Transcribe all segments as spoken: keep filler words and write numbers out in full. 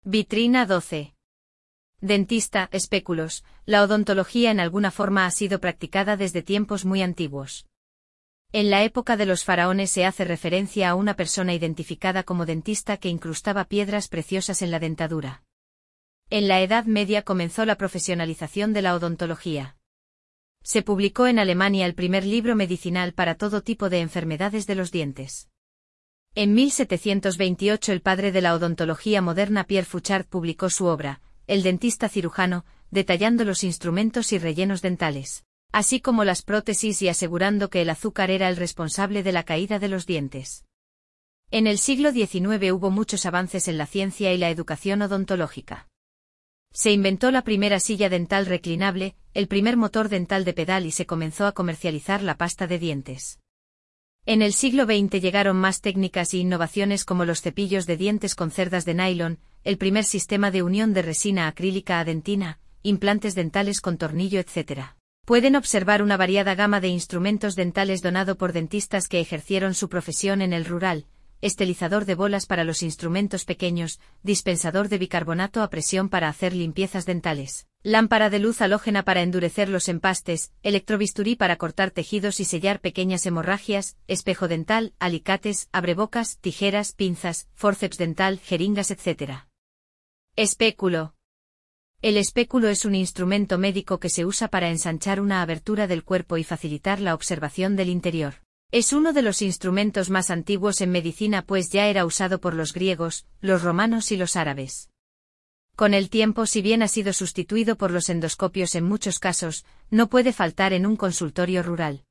Vitrina doce. Dentista, espéculos. La odontología en alguna forma ha sido practicada desde tiempos muy antiguos. En la época de los faraones se hace referencia a una persona identificada como dentista que incrustaba piedras preciosas en la dentadura. En la Edad Media comenzó la profesionalización de la odontología. Se publicó en Alemania el primer libro medicinal para todo tipo de enfermedades de los dientes. En mil setecientos veintiocho el padre de la odontología moderna Pierre Fauchard publicó su obra, El dentista cirujano, detallando los instrumentos y rellenos dentales, así como las prótesis y asegurando que el azúcar era el responsable de la caída de los dientes. En el siglo diecinueve hubo muchos avances en la ciencia y la educación odontológica. Se inventó la primera silla dental reclinable, el primer motor dental de pedal y se comenzó a comercializar la pasta de dientes. En el siglo veinte llegaron más técnicas y innovaciones como los cepillos de dientes con cerdas de nylon, el primer sistema de unión de resina acrílica a dentina, implantes dentales con tornillo, etcétera. Pueden observar una variada gama de instrumentos dentales donado por dentistas que ejercieron su profesión en el rural, estilizador de bolas para los instrumentos pequeños, dispensador de bicarbonato a presión para hacer limpiezas dentales, lámpara de luz halógena para endurecer los empastes, electrobisturí para cortar tejidos y sellar pequeñas hemorragias, espejo dental, alicates, abrebocas, tijeras, pinzas, fórceps dental, jeringas, etcétera. Espéculo. El espéculo es un instrumento médico que se usa para ensanchar una abertura del cuerpo y facilitar la observación del interior. Es uno de los instrumentos más antiguos en medicina pues ya era usado por los griegos, los romanos y los árabes. Con el tiempo, si bien ha sido sustituido por los endoscopios en muchos casos, no puede faltar en un consultorio rural.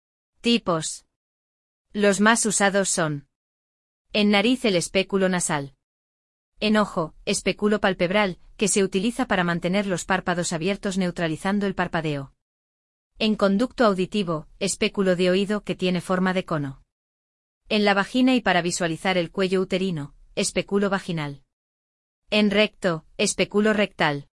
Tipos. Los más usados son: en nariz el espéculo nasal. En ojo, espéculo palpebral, que se utiliza para mantener los párpados abiertos neutralizando el parpadeo. En conducto auditivo, espéculo de oído que tiene forma de cono. En la vagina y para visualizar el cuello uterino, espéculo vaginal. En recto, espéculo rectal.